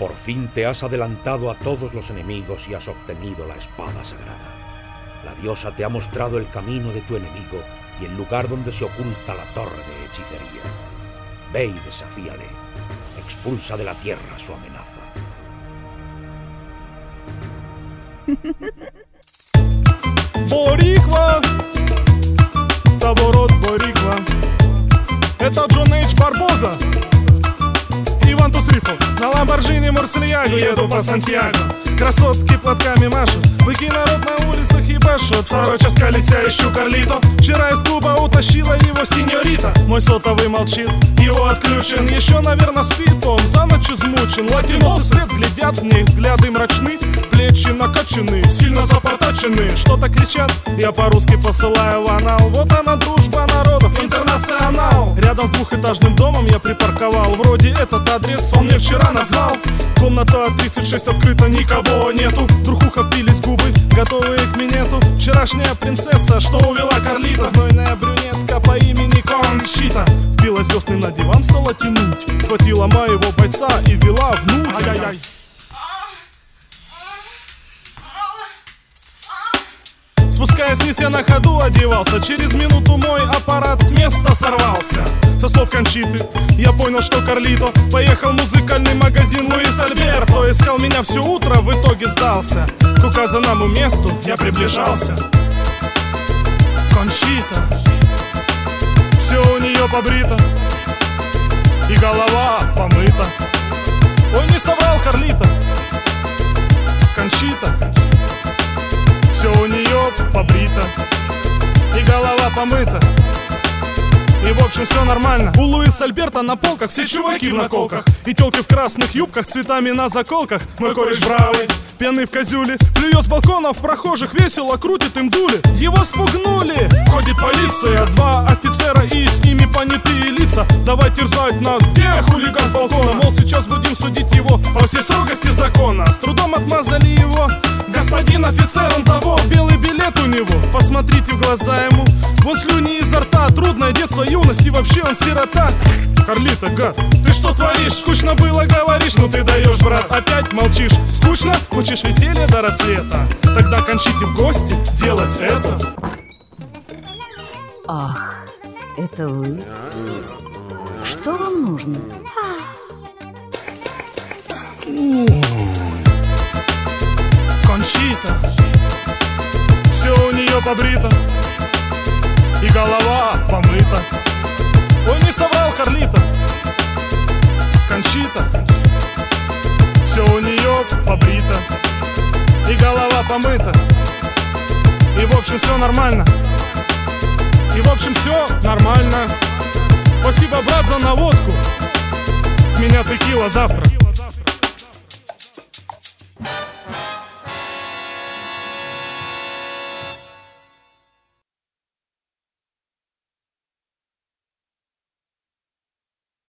Por fin te has adelantado a todos los enemigos y has obtenido la espada sagrada. La diosa te ha mostrado el camino de tu enemigo y el lugar donde se oculta la torre de hechicería. Ve y desafíale. Expulsa de la tierra su amenaza. Бориква, Таворот Бориква. Это Джон Эйч Барбоза, Иван Тусрифов. На Ламборджини Мурсельягу еду по Сантьяго. Красотки платками машут, быки народ на улицах ебашут. Второй час колеся ищу Карлито. Вчера из клуба утащила его сеньорита. Мой сотовый молчит, его отключен. Еще, наверное, спит он, за ночь измучен. Латиносы след глядят, в них взгляды мрачны. Плечи накачаны, сильно запортачены. Что-то кричат, я по-русски посылаю в анал. Вот она, дружба народов, интернационал. Рядом с двухэтажным домом я припарковал. Вроде этот адрес он мне вчера назвал. Комната 36 открыта, никого нету. Вдруг ухопились губы, готовые к минету. Вчерашняя принцесса, что увела Карлито. Знойная брюнетка по имени Кончита. Впилась весны на диван, стала тянуть. Схватила моего бойца и вела внутрь. Ай-яй-яй. Спускаясь вниз, я на ходу одевался. Через минуту мой аппарат с места сорвался. Со слов Кончиты я понял, что Карлито поехал в музыкальный магазин Луис Альберто. Искал меня все утро, в итоге сдался. К указанному месту я приближался. Кончита, все у нее побрито и голова помыта. Ой, не соврал Карлито. Кончита, все у нее побрито и голова помыта. И в общем все нормально. У Луис Альберто на полках все чуваки в наколках и тёлки в красных юбках с цветами на заколках. Мой кореш бравый, пьяный в козюле, плюет с балконов прохожих, весело крутит им дули. Его спугнули, ходит полиция, 2 офицера и с ними понятые лица. Давай терзать нас, где хулиган с балкона? Мол, сейчас будем судить его по всей строгости закона. С трудом отмазали его, господин офицер, он того, белый билет у него. Посмотрите в глаза ему, вон слюни изо рта. Трудное детство, юность и вообще он сирота. Карлито, гад, ты что творишь? Скучно было, говоришь, ну ты даешь, брат. Опять молчишь, скучно? Хочешь веселья до рассвета? Тогда Кончите в гости делать это. Ах, это вы? Что вам нужно? Кончита, все у нее побрито и голова помыта. Ой, не соврал Карлито. Кончита, все у нее побрито и голова помыта. И в общем все нормально. И в общем все нормально. Спасибо, брат, за наводку. С меня текила завтра.